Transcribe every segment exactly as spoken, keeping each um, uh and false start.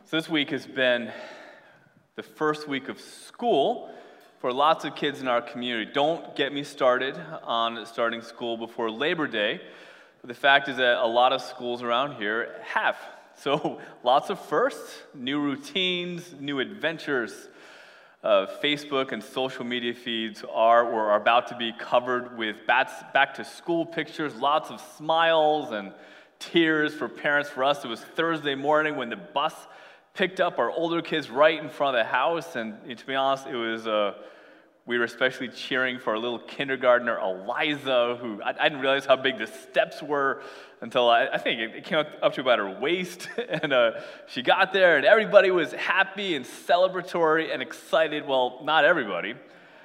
So this week has been the first week of school for lots of kids in our community. Don't get me started on starting school before Labor Day. But the fact is that a lot of schools around here have. So lots of firsts, new routines, new adventures. Uh, Facebook and social media feeds are or are about to be covered with back to school pictures, lots of smiles and tears for parents. For us, it was Thursday morning when the bus picked up our older kids right in front of the house, and to be honest, it was uh, we were especially cheering for our little kindergartner Eliza, who I, I didn't realize how big the steps were until I, I think it, it came up to about her waist, and uh, she got there, and everybody was happy and celebratory and excited. Well, not everybody.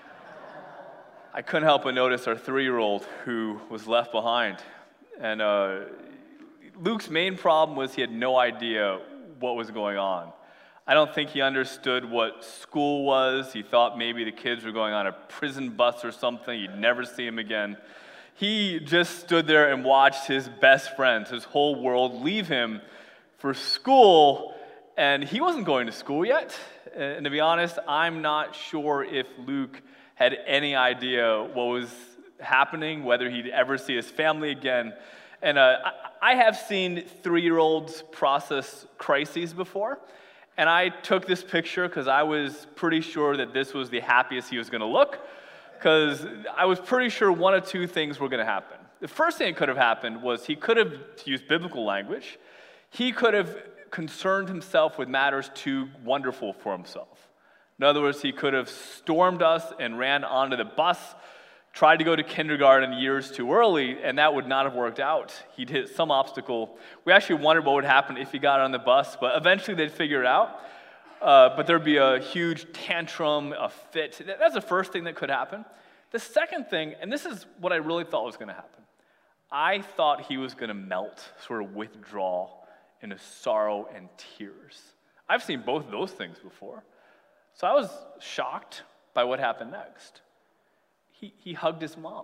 I couldn't help but notice our three-year-old who was left behind, and uh, Luke's main problem was he had no idea what was going on. I don't think he understood what school was. He thought maybe the kids were going on a prison bus or something. He'd never see him again. He just stood there and watched his best friends, his whole world, leave him for school, and he wasn't going to school yet. And to be honest, I'm not sure if Luke had any idea what was happening, whether he'd ever see his family again. And uh, I have seen three-year-olds process crises before, and I took this picture because I was pretty sure that this was the happiest he was going to look, because I was pretty sure one of two things were going to happen. The first thing that could have happened was he could have, to use biblical language, he could have concerned himself with matters too wonderful for himself. In other words, he could have stormed us and ran onto the bus, tried to go to kindergarten years too early, and that would not have worked out. He'd hit some obstacle. We actually wondered what would happen if he got on the bus, but eventually they'd figure it out. Uh, but there'd be a huge tantrum, a fit. That's the first thing that could happen. The second thing, and this is what I really thought was going to happen, I thought he was going to melt, sort of withdraw into sorrow and tears. I've seen both of those things before. So I was shocked by what happened next. He, he hugged his mom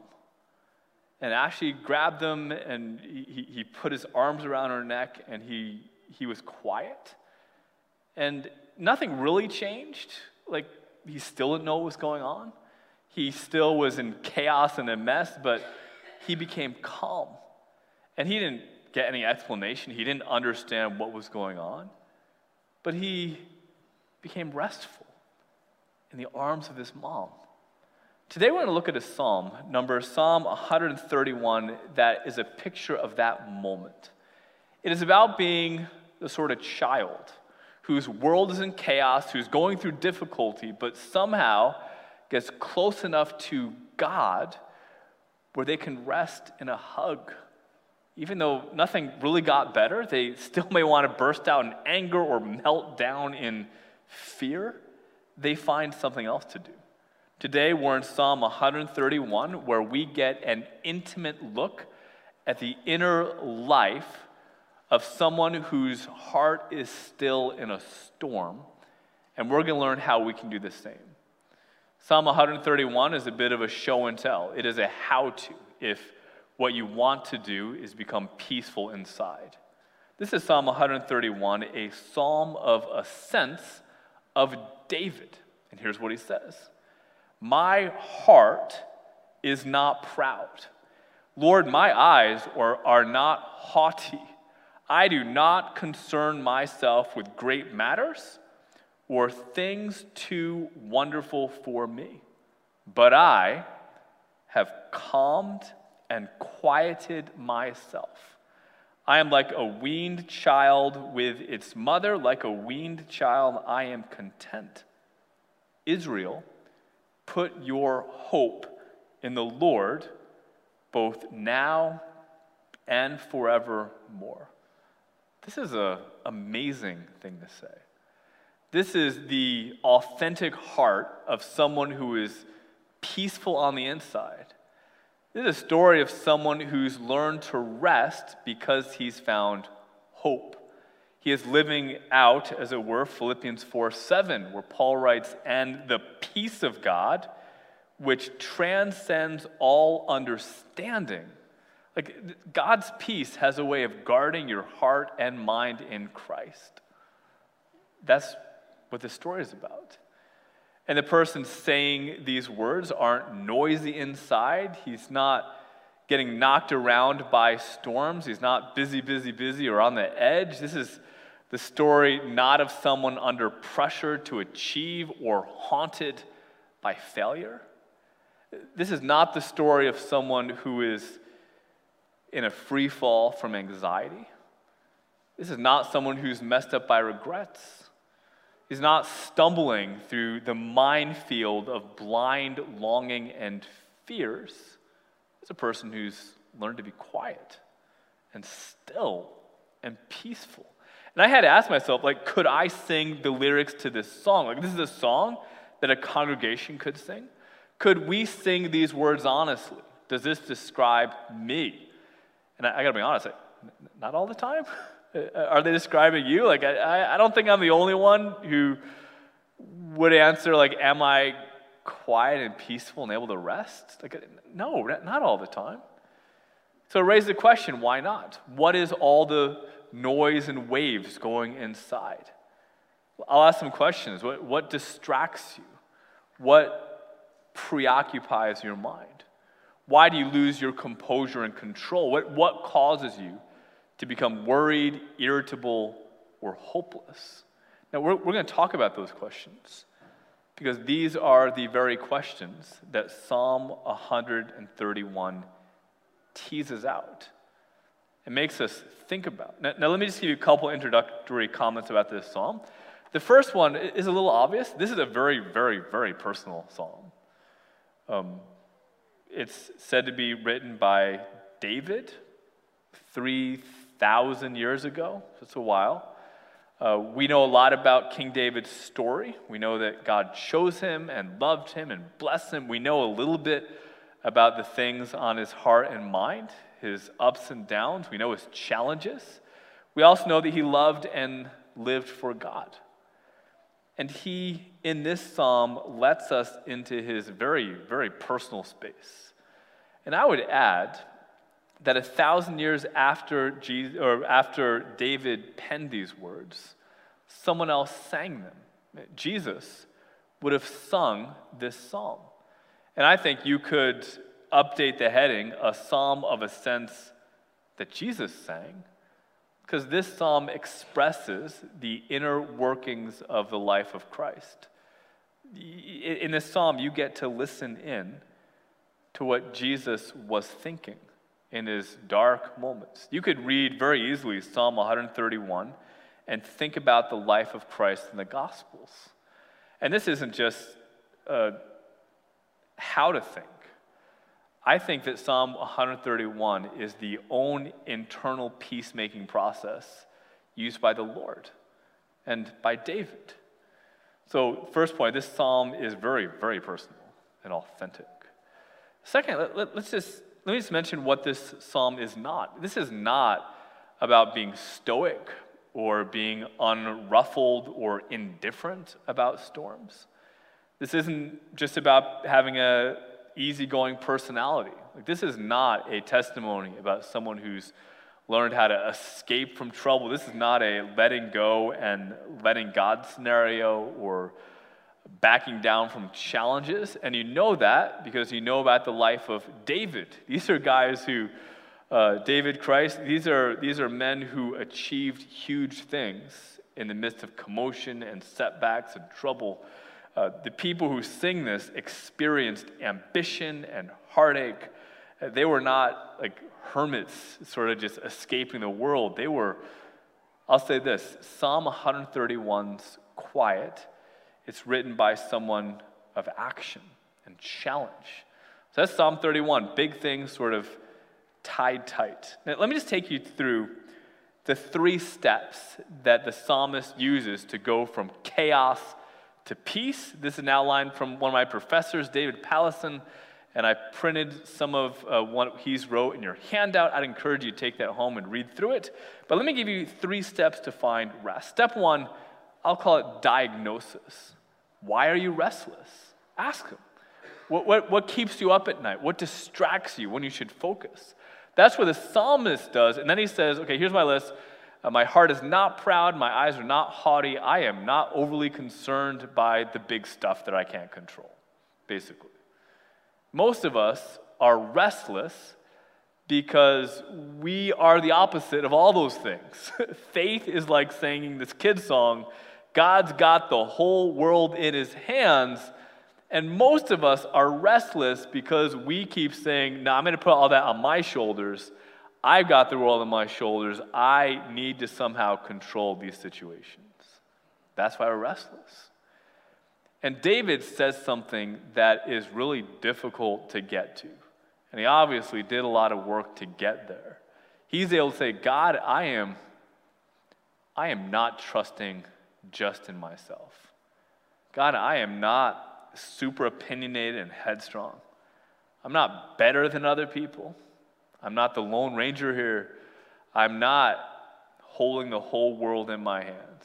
and actually grabbed them, and he, he put his arms around her neck, and he, he was quiet. And nothing really changed. Like, he still didn't know what was going on. He still was in chaos and a mess, but he became calm. And he didn't get any explanation. He didn't understand what was going on. But he became restful in the arms of his mom. Today we're going to look at a psalm, number Psalm one thirty-one, that is a picture of that moment. It is about being the sort of child whose world is in chaos, who's going through difficulty, but somehow gets close enough to God where they can rest in a hug. Even though nothing really got better, they still may want to burst out in anger or melt down in fear. They find something else to do. Today, we're in Psalm one thirty-one, where we get an intimate look at the inner life of someone whose heart is still in a storm, and we're going to learn how we can do the same. Psalm one thirty-one is a bit of a show and tell. It is a how-to if what you want to do is become peaceful inside. This is Psalm one thirty-one, a psalm of ascents of David, and here's what he says. My heart is not proud. Lord, my eyes are, are not haughty. I do not concern myself with great matters or things too wonderful for me. But I have calmed and quieted myself. I am like a weaned child with its mother. Like a weaned child, I am content. Israel, put your hope in the Lord, both now and forevermore. This is an amazing thing to say. This is the authentic heart of someone who is peaceful on the inside. This is a story of someone who's learned to rest because he's found hope. He is living out, as it were, Philippians four seven, where Paul writes, and the peace of God, which transcends all understanding. Like, God's peace has a way of guarding your heart and mind in Christ. That's what the story is about. And the person saying these words aren't noisy inside. He's not getting knocked around by storms. He's not busy, busy, busy or on the edge. This is the story not of someone under pressure to achieve or haunted by failure. This is not the story of someone who is in a free fall from anxiety. This is not someone who's messed up by regrets. He's not stumbling through the minefield of blind longing and fears. It's a person who's learned to be quiet and still and peaceful. And I had to ask myself, like, could I sing the lyrics to this song? Like, this is a song that a congregation could sing. Could we sing these words honestly? Does this describe me? And I, I gotta be honest, like, not all the time. Are they describing you? Like, I, I don't think I'm the only one who would answer, like, am I quiet and peaceful and able to rest? Like, no, not all the time. So raise the question, why not? What is all the noise and waves going inside? I'll ask some questions. What, what distracts you? What preoccupies your mind? Why do you lose your composure and control? What, what causes you to become worried, irritable, or hopeless? Now, we're, we're going to talk about those questions because these are the very questions that Psalm one thirty-one teases out. It makes us think about. Now, now, let me just give you a couple introductory comments about this psalm. The first one is a little obvious. This is a very, very, very personal psalm. Um, it's said to be written by David three thousand years ago. So it's a while. Uh, we know a lot about King David's story. We know that God chose him and loved him and blessed him. We know a little bit about the things on his heart and mind, his ups and downs. We know his challenges. We also know that he loved and lived for God. And he, in this psalm, lets us into his very, very personal space. And I would add that a thousand years after Jesus, or after David penned these words, someone else sang them. Jesus would have sung this psalm. And I think you could update the heading, a psalm of ascents that Jesus sang, because this psalm expresses the inner workings of the life of Christ. In this psalm, you get to listen in to what Jesus was thinking in his dark moments. You could read very easily Psalm one thirty-one and think about the life of Christ in the Gospels. And this isn't just uh, how to think. I think that Psalm one thirty-one is the own internal peacemaking process used by the Lord and by David. So, first point, this psalm is very, very personal and authentic. Second, let, let, let's just let me just mention what this psalm is not. This is not about being stoic or being unruffled or indifferent about storms. This isn't just about having a easygoing personality. Like, this is not a testimony about someone who's learned how to escape from trouble. This is not a letting go and letting God scenario or backing down from challenges. And you know that because you know about the life of David. These are guys who, uh, David, Christ, these are, these are men who achieved huge things in the midst of commotion and setbacks and trouble. Uh, the people who sing this experienced ambition and heartache. Uh, they were not like hermits sort of just escaping the world. They were, I'll say this, Psalm one thirty-one's quiet. It's written by someone of action and challenge. So that's Psalm thirty-one, big things sort of tied tight. Now, let me just take you through the three steps that the psalmist uses to go from chaos to peace. This is an outline from one of my professors, David Pallison, and I printed some of uh, what he's wrote in your handout. I'd encourage you to take that home and read through it. But let me give you three steps to find rest. Step one, I'll call it diagnosis. Why are you restless? Ask him. What, what, what keeps you up at night? What distracts you when you should focus? That's what the psalmist does. And then he says, okay, here's my list. Uh, my heart is not proud. My eyes are not haughty. I am not overly concerned by the big stuff that I can't control, basically. Most of us are restless because we are the opposite of all those things. Faith is like singing this kid song, God's got the whole world in his hands. And most of us are restless because we keep saying, no, I'm going to put all that on my shoulders. I've got the world on my shoulders. I need to somehow control these situations. That's why we're restless. And David says something that is really difficult to get to. And he obviously did a lot of work to get there. He's able to say, God, I am, I am not trusting just in myself. God, I am not super opinionated and headstrong. I'm not better than other people. I'm not the Lone Ranger here. I'm not holding the whole world in my hands.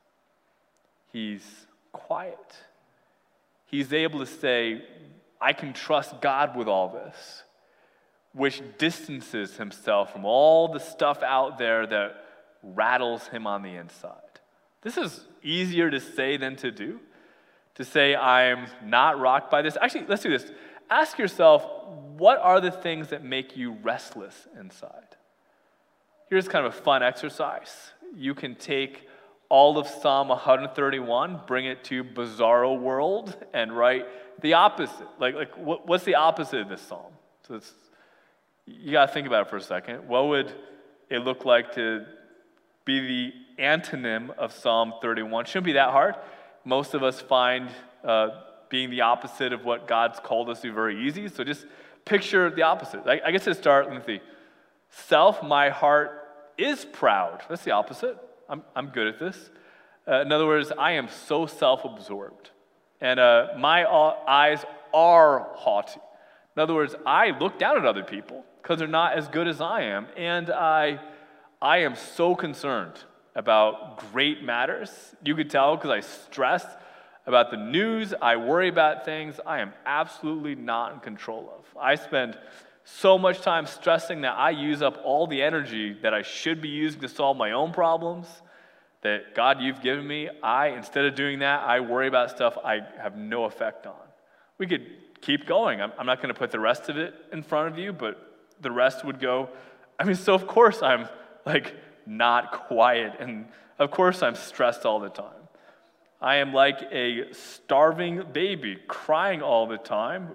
He's quiet. He's able to say, I can trust God with all this, which distances himself from all the stuff out there that rattles him on the inside. This is easier to say than to do. To say, I'm not rocked by this. Actually, let's do this. Ask yourself, what are the things that make you restless inside? Here's kind of a fun exercise. You can take all of Psalm one thirty-one, bring it to Bizarro World, and write the opposite. Like, like what, what's the opposite of this psalm? So it's, you got to think about it for a second. What would it look like to be the antonym of Psalm thirty-one? Shouldn't be that hard. Most of us find uh, being the opposite of what God's called us to very easy. So just picture the opposite. I, I guess to start, let me see. Self, my heart is proud. That's the opposite. I'm, I'm good at this. Uh, in other words, I am so self-absorbed. And uh, my eyes are haughty. In other words, I look down at other people because they're not as good as I am. And I, I am so concerned about great matters. You could tell because I stress about the news. I worry about things I am absolutely not in control of. I spend so much time stressing that I use up all the energy that I should be using to solve my own problems that, God, you've given me. I, instead of doing that, I worry about stuff I have no effect on. We could keep going. I'm, I'm not going to put the rest of it in front of you, but the rest would go, I mean, so of course I'm like not quiet, and of course I'm stressed all the time. I am like a starving baby, crying all the time,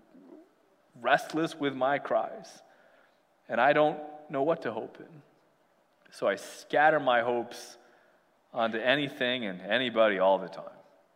restless with my cries, and I don't know what to hope in. So I scatter my hopes onto anything and anybody all the time.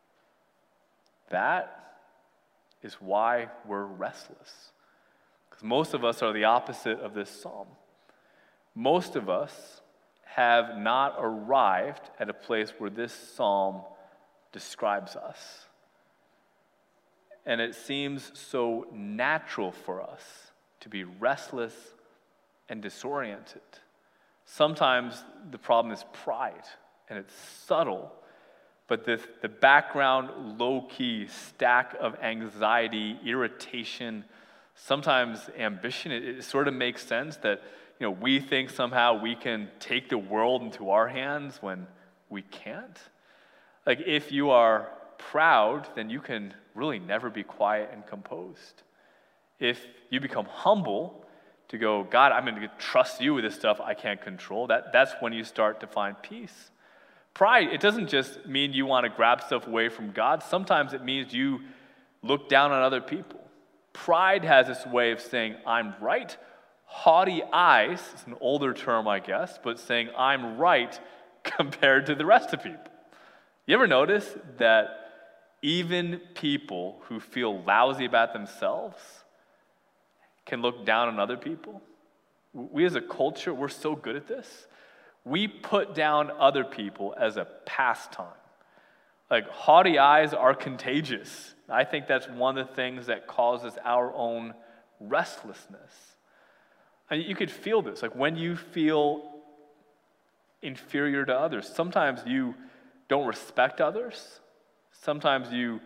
That is why we're restless, because most of us are the opposite of this psalm. Most of us have not arrived at a place where this psalm describes us. And it seems so natural for us to be restless and disoriented. Sometimes the problem is pride, and it's subtle, but the, the background low-key stack of anxiety, irritation, sometimes ambition, it, it sort of makes sense that you know, we think somehow we can take the world into our hands when we can't. Like, if you are proud, then you can really never be quiet and composed. If you become humble to go, God, I'm going to trust you with this stuff I can't control, that, that's when you start to find peace. Pride, it doesn't just mean you want to grab stuff away from God. Sometimes it means you look down on other people. Pride has this way of saying, I'm right. Haughty eyes is an older term, I guess, but saying I'm right compared to the rest of people. You ever notice that even people who feel lousy about themselves can look down on other people? We as a culture, we're so good at this. We put down other people as a pastime. Like, haughty eyes are contagious. I think that's one of the things that causes our own restlessness. And you could feel this, like when you feel inferior to others. Sometimes you don't respect others. Sometimes you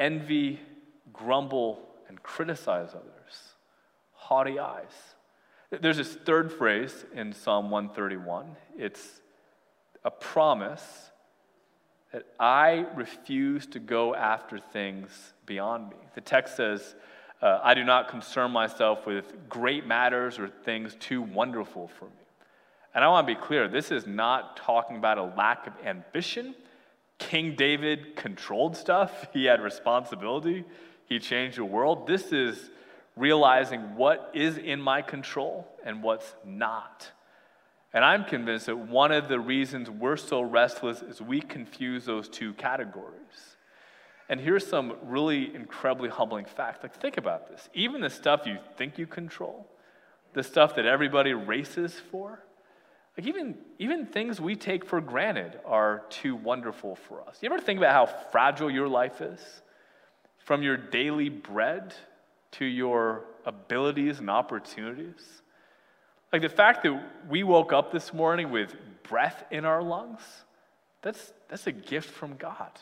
envy, grumble, and criticize others. Haughty eyes. There's this third phrase in Psalm one thirty-one. It's a promise that I refuse to go after things beyond me. The text says, uh, I do not concern myself with great matters or things too wonderful for me. And I want to be clear, this is not talking about a lack of ambition. King David controlled stuff. He had responsibility. He changed the world. This is realizing what is in my control and what's not. And I'm convinced that one of the reasons we're so restless is we confuse those two categories. And here's some really incredibly humbling facts. Like, think about this. Even the stuff you think you control, the stuff that everybody races for, like even, even things we take for granted are too wonderful for us. You ever think about how fragile your life is? From your daily bread to your abilities and opportunities. Like the fact that we woke up this morning with breath in our lungs, that's, that's a gift from God.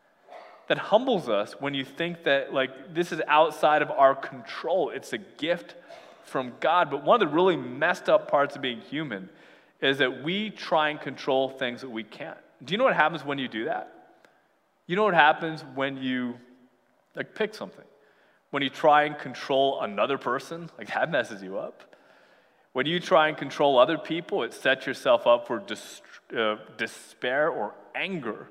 That humbles us when you think that like this is outside of our control. It's a gift from God. But one of the really messed up parts of being human is that we try and control things that we can't. Do you know what happens when you do that? You know what happens when you like pick something? When you try and control another person, like that messes you up. When you try and control other people, it sets yourself up for dis- uh, despair or anger.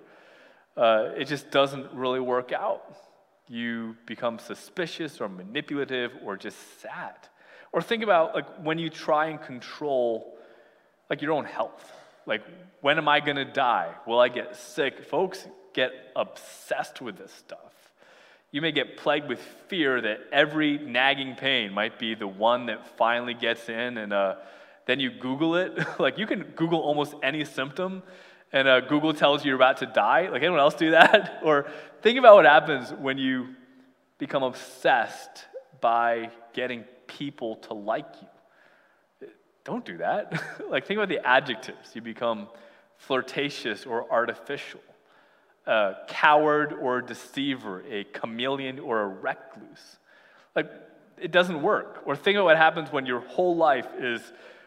Uh, it just doesn't really work out. You become suspicious or manipulative or just sad. Or think about like when you try and control like your own health. Like, when am I going to die? Will I get sick? Folks get obsessed with this stuff. You may get plagued with fear that every nagging pain might be the one that finally gets in, and uh, then you Google it. Like, you can Google almost any symptom, and uh, Google tells you you're about to die. Like, anyone else do that? Or think about what happens when you become obsessed by getting people to like you. Don't do that. Like, think about the adjectives. You become flirtatious or artificial, a coward or a deceiver, a chameleon or a recluse. Like, it doesn't work. Or think about what happens when your whole life is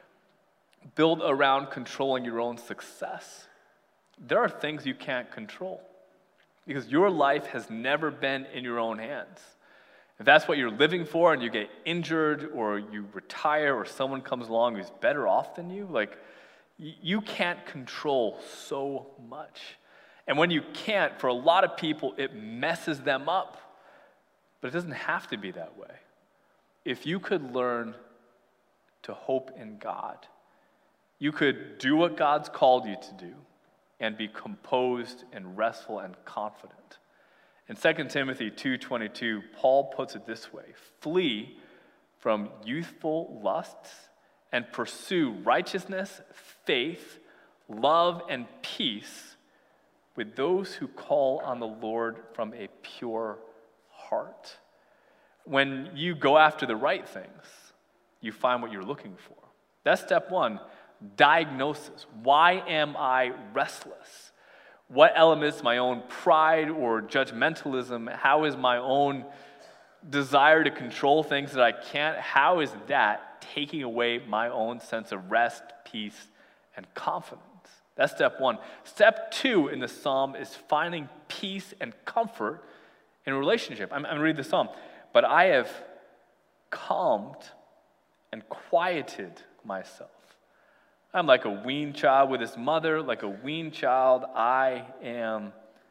built around controlling your own success. There are things you can't control because your life has never been in your own hands. If that's what you're living for and you get injured or you retire or someone comes along who's better off than you, like, you can't control so much. And when you can't, for a lot of people, it messes them up. But it doesn't have to be that way. If you could learn to hope in God, you could do what God's called you to do and be composed and restful and confident. In Second Timothy two twenty-two, Paul puts it this way: flee from youthful lusts and pursue righteousness, faith, love, and peace with those who call on the Lord from a pure heart. When you go after the right things, you find what you're looking for. That's step one, diagnosis. Why am I restless? What elements, my own pride or judgmentalism, how is my own desire to control things that I can't, how is that taking away my own sense of rest, peace, and confidence? That's step one. Step two in the psalm is finding peace and comfort in a relationship. I'm, I'm going to read the psalm. But I have calmed and quieted myself. I'm like a weaned child with his mother. Like a weaned child, I am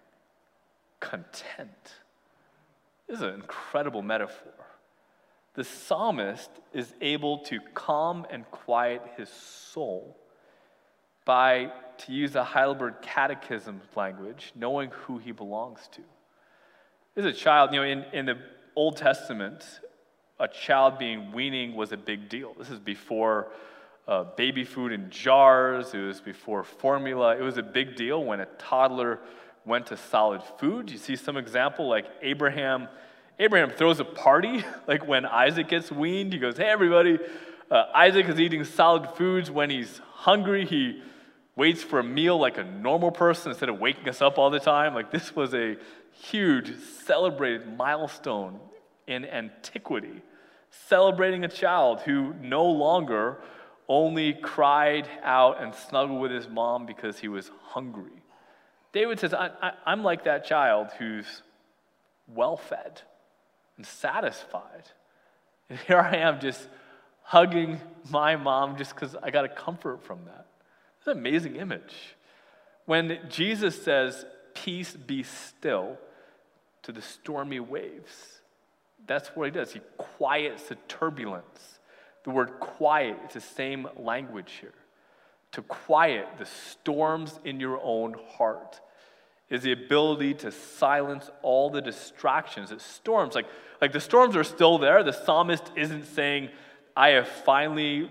content. This is an incredible metaphor. The psalmist is able to calm and quiet his soul by, to use the Heidelberg Catechism language, knowing who he belongs to. As a child, you know, in, in the Old Testament, a child being weaning was a big deal. This is before uh, baby food in jars. It was before formula. It was a big deal when a toddler went to solid food. You see some example like Abraham. Abraham throws a party, like when Isaac gets weaned. He goes, hey, everybody, uh, Isaac is eating solid foods. When he's hungry, he waits for a meal like a normal person instead of waking us up all the time. Like, this was a huge, celebrated milestone in antiquity. celebrating a child who no longer only cried out and snuggled with his mom because he was hungry. David says, I, I, I'm like that child who's well-fed and satisfied. And here I am just hugging my mom just because I got a comfort from that. It's an amazing image. When Jesus says, peace be still to the stormy waves, that's what he does. He quiets the turbulence. The word quiet, it's the same language here. To quiet the storms in your own heart is the ability to silence all the distractions. It's storms. Like, like the storms are still there. The psalmist isn't saying, I have finally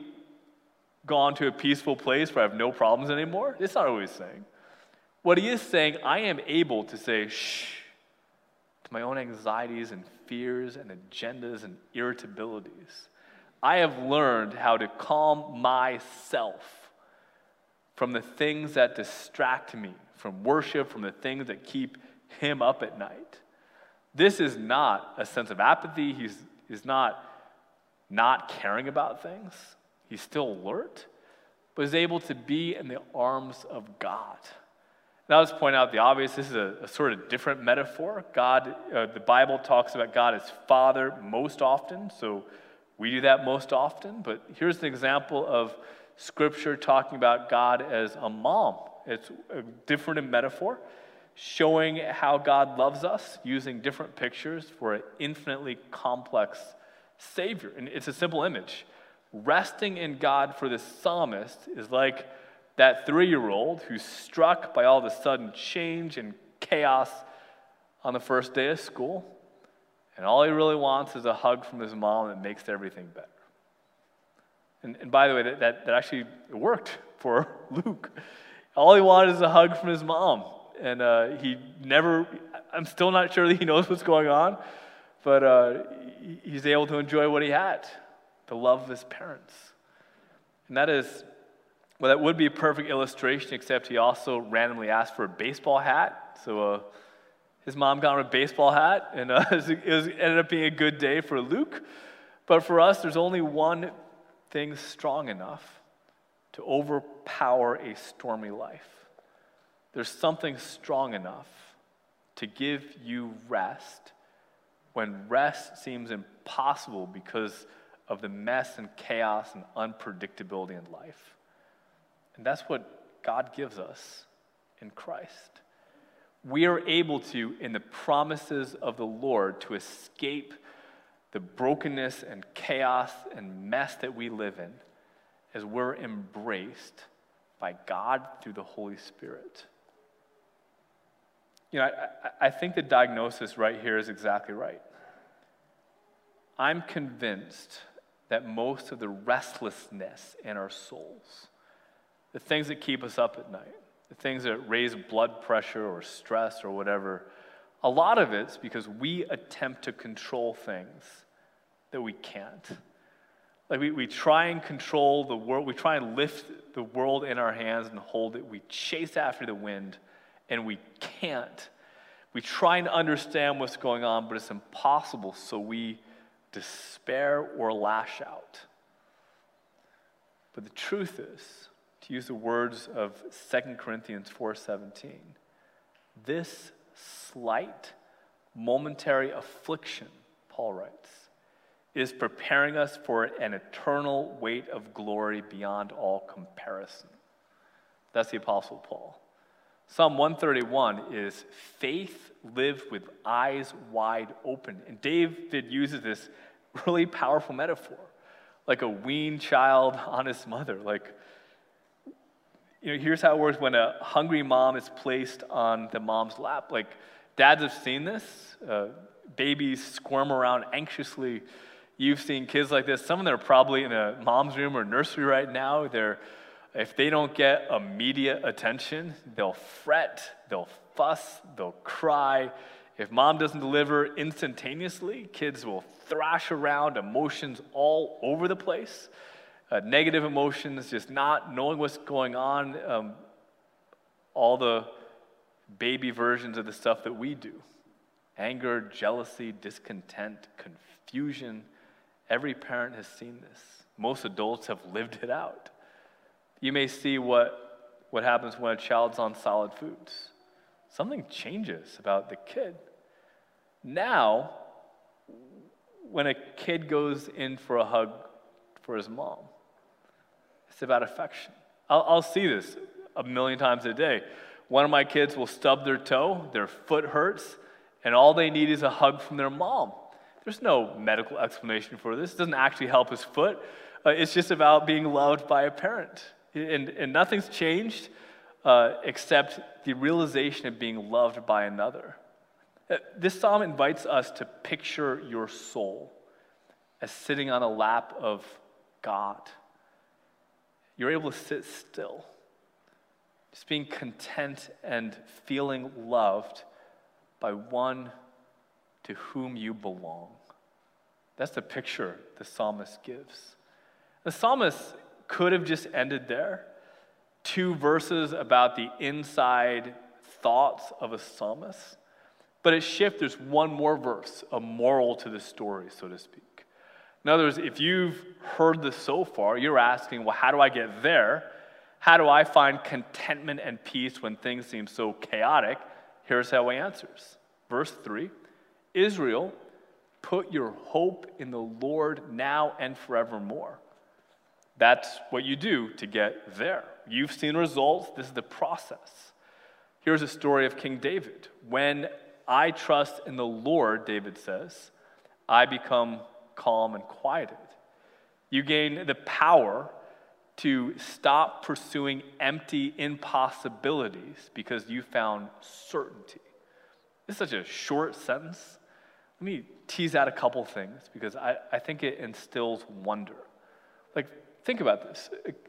gone to a peaceful place where I have no problems anymore. It's not what he's saying. What he is saying, I am able to say, shh, to my own anxieties and fears and agendas and irritabilities. I have learned how to calm myself from the things that distract me, from worship, from the things that keep him up at night. This is not a sense of apathy. He's, he's not not caring about things. He's still alert, but is able to be in the arms of God. Now, let's point out the obvious. This is a, a sort of different metaphor. God, uh, the Bible talks about God as Father most often, so we do that most often. But here's an example of Scripture talking about God as a mom. It's a different metaphor, showing how God loves us, using different pictures for an infinitely complex Savior. And it's a simple image. Resting in God for the psalmist is like that three-year-old who's struck by all the sudden change and chaos on the first day of school, and all he really wants is a hug from his mom that makes everything better. And, and by the way, that, that, that actually worked for Luke. All he wanted is a hug from his mom. And uh, he never, I'm still not sure that he knows what's going on, but uh, he's able to enjoy what he had, the love of his parents. And that is, well, that would be a perfect illustration, except he also randomly asked for a baseball hat. So uh, his mom got him a baseball hat, and uh, it, was, it was, ended up being a good day for Luke. But for us, there's only one thing strong enough to overpower a stormy life. There's something strong enough to give you rest when rest seems impossible because of the mess and chaos and unpredictability in life. And that's what God gives us in Christ. We are able to, in the promises of the Lord, to escape the brokenness and chaos and mess that we live in as we're embraced by God through the Holy Spirit. You know, I, I think the diagnosis right here is exactly right. I'm convinced that most of the restlessness in our souls, the things that keep us up at night, the things that raise blood pressure or stress or whatever, a lot of it's because we attempt to control things that we can't. Like we, we try and control the world, we try and lift the world in our hands and hold it. We chase after the wind and we can't. We try and understand what's going on, but it's impossible, so we despair or lash out. But the truth is, to use the words of Second Corinthians four seventeen, this slight, momentary affliction, Paul writes, is preparing us for an eternal weight of glory beyond all comparison. That's the Apostle Paul. Psalm one thirty-one is faith lived with eyes wide open. And David uses this really powerful metaphor, like a weaned child on his mother. Like, you know, here's how it works when a hungry mom is placed on the mom's lap. Like, dads have seen this. Uh, babies squirm around anxiously. You've seen kids like this. Some of them are probably in a mom's room or nursery right now. They're If they don't get immediate attention, they'll fret, they'll fuss, they'll cry. If mom doesn't deliver instantaneously, kids will thrash around, emotions all over the place. Uh, negative emotions, just not knowing what's going on. Um, all the baby versions of the stuff that we do. Anger, jealousy, discontent, confusion, Every parent has seen this. Most adults have lived it out. You may see what, what happens when a child's on solid foods. Something changes about the kid. Now, when a kid goes in for a hug for his mom, it's about affection. I'll, I'll see this a million times a day. One of my kids will stub their toe, their foot hurts, and all they need is a hug from their mom. There's no medical explanation for this. It doesn't actually help his foot. Uh, it's just about being loved by a parent. And, and nothing's changed uh, except the realization of being loved by another. Uh, this psalm invites us to picture your soul as sitting on a lap of God. You're able to sit still, just being content and feeling loved by one to whom you belong. That's the picture the psalmist gives. The psalmist could have just ended there. Two verses about the inside thoughts of a psalmist. But at Shift, there's one more verse, a moral to the story, so to speak. In other words, if you've heard this so far, you're asking, well, how do I get there? How do I find contentment and peace when things seem so chaotic? Here's how he answers. Verse three, Israel, put your hope in the Lord now and forevermore. That's what you do to get there. You've seen results. This is the process. Here's a story of King David. When I trust in the Lord, David says, I become calm and quieted. You gain the power to stop pursuing empty impossibilities because you found certainty. This is such a short sentence. Let me tease out a couple things because I, I think it instills wonder. Like, think about this.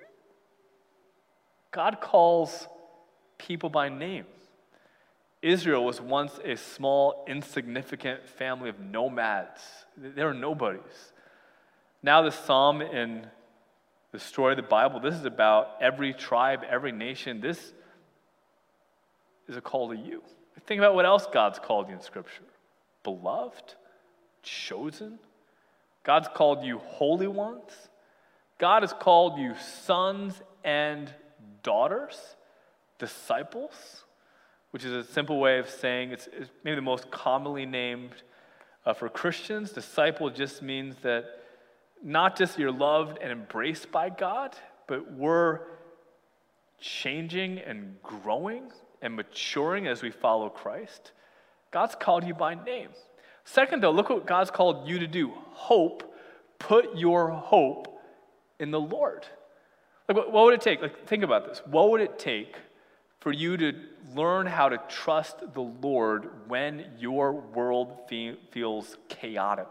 God calls people by name. Israel was once a small, insignificant family of nomads. They were nobodies. Now the psalm in the story of the Bible, this is about every tribe, every nation. This is a call to you. Think about what else God's called you in Scripture. Beloved, chosen. God's called you holy ones. God has called you sons and daughters, disciples, which is a simple way of saying it's, it's maybe the most commonly named uh, for Christians. Disciple just means that not just you're loved and embraced by God, but we're changing and growing and maturing as we follow Christ. God's called you by name. Second, though, look what God's called you to do. Hope. Put your hope in the Lord. Like, what, what would it take? Like, think about this. What would it take for you to learn how to trust the Lord when your world fe- feels chaotic?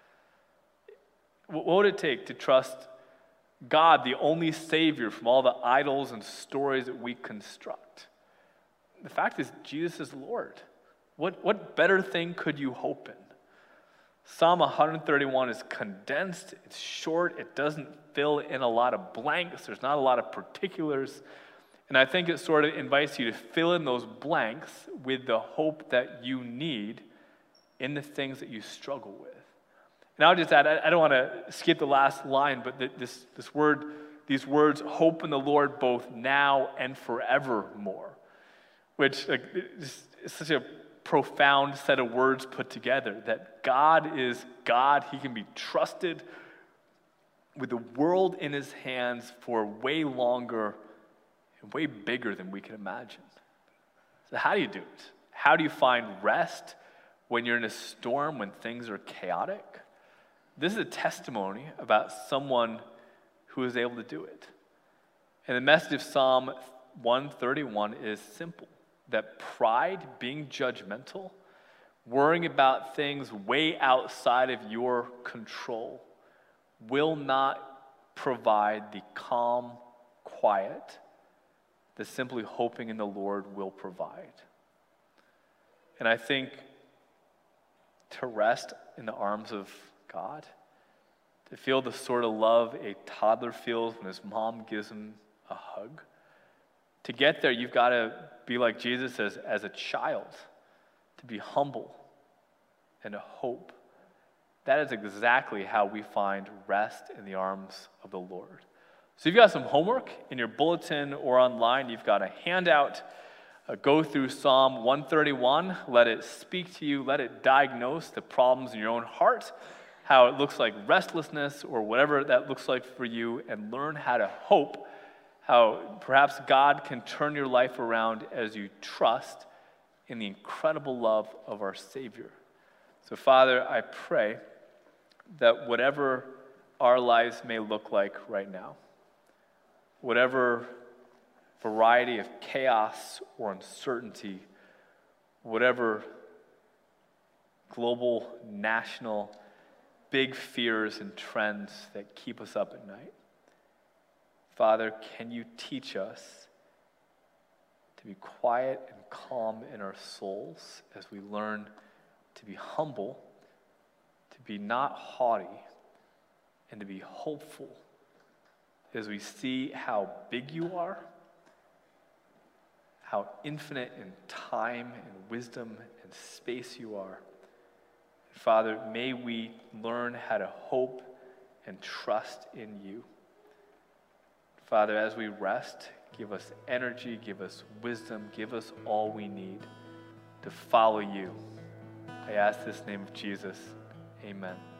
What would it take to trust God, the only Savior from all the idols and stories that we construct? The fact is, Jesus is Lord. What, what better thing could you hope in? Psalm one thirty-one is condensed, it's short, it doesn't fill in a lot of blanks, there's not a lot of particulars, and I think it sort of invites you to fill in those blanks with the hope that you need in the things that you struggle with. And I'll just add, I don't want to skip the last line, but this, this word, these words, hope in the Lord both now and forevermore, which like, is such a profound set of words put together, that God is God. He can be trusted with the world in his hands for way longer and way bigger than we can imagine. So how do you do it? How do you find rest when you're in a storm, when things are chaotic? This is a testimony about someone who is able to do it. And the message of Psalm one thirty-one is simple. That pride, being judgmental, worrying about things way outside of your control, will not provide the calm, quiet that simply hoping in the Lord will provide. And I think to rest in the arms of God, to feel the sort of love a toddler feels when his mom gives him a hug, to get there, you've got to be like Jesus as, as a child, to be humble and to hope that is exactly how we find rest in the arms of the Lord. So you've got some homework in your bulletin or online. You've got a handout. Uh, go through Psalm one thirty-one. Let it speak to you. Let it diagnose the problems in your own heart, how it looks like restlessness or whatever that looks like for you, and learn how to hope, how perhaps God can turn your life around as you trust in the incredible love of our Savior. So, Father, I pray that whatever our lives may look like right now, whatever variety of chaos or uncertainty, whatever global, national, big fears and trends that keep us up at night, Father, can you teach us to be quiet and calm in our souls as we learn to be humble, to be not haughty, and to be hopeful as we see how big you are, how infinite in time and wisdom and space you are. Father, may we learn how to hope and trust in you. Father, as we rest, give us energy, give us wisdom, give us all we need to follow you. I ask this in the name of Jesus. Amen.